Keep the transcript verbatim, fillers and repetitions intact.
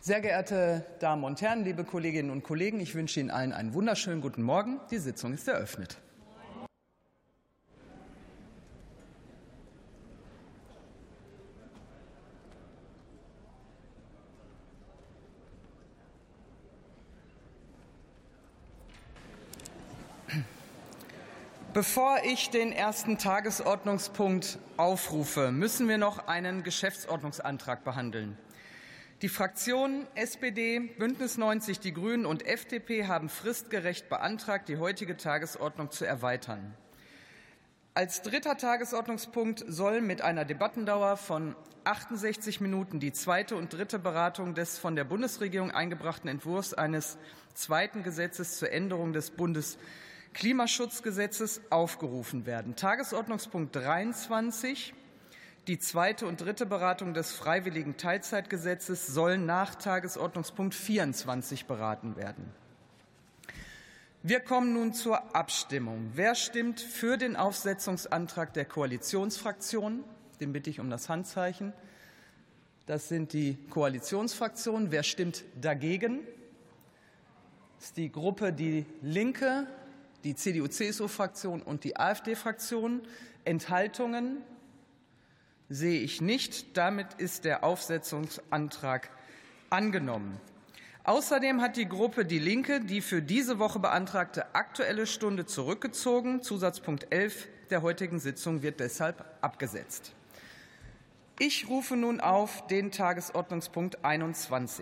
Sehr geehrte Damen und Herren, liebe Kolleginnen und Kollegen, ich wünsche Ihnen allen einen wunderschönen guten Morgen. Die Sitzung ist eröffnet. Bevor ich den ersten Tagesordnungspunkt aufrufe, müssen wir noch einen Geschäftsordnungsantrag behandeln. Die Fraktionen S P D, Bündnis neunzig, die Grünen und F D P haben fristgerecht beantragt, die heutige Tagesordnung zu erweitern. Als dritter Tagesordnungspunkt soll mit einer Debattendauer von achtundsechzig Minuten die zweite und dritte Beratung des von der Bundesregierung eingebrachten Entwurfs eines zweiten Gesetzes zur Änderung des Bundesklimaschutzgesetzes aufgerufen werden. Tagesordnungspunkt dreiundzwanzig. Die zweite und dritte Beratung des freiwilligen Teilzeitgesetzes sollen nach Tagesordnungspunkt vierundzwanzig beraten werden. Wir kommen nun zur Abstimmung. Wer stimmt für den Aufsetzungsantrag der Koalitionsfraktionen? Den bitte ich um das Handzeichen. Das sind die Koalitionsfraktionen. Wer stimmt dagegen? Das ist die Gruppe Die Linke, die C D U C S U-Fraktion und die AfD-Fraktion. Enthaltungen sehe ich nicht. Damit ist der Aufsetzungsantrag angenommen. Außerdem hat die Gruppe Die Linke die für diese Woche beantragte Aktuelle Stunde zurückgezogen. Zusatzpunkt elf der heutigen Sitzung wird deshalb abgesetzt. Ich rufe nun auf den Tagesordnungspunkt einundzwanzig.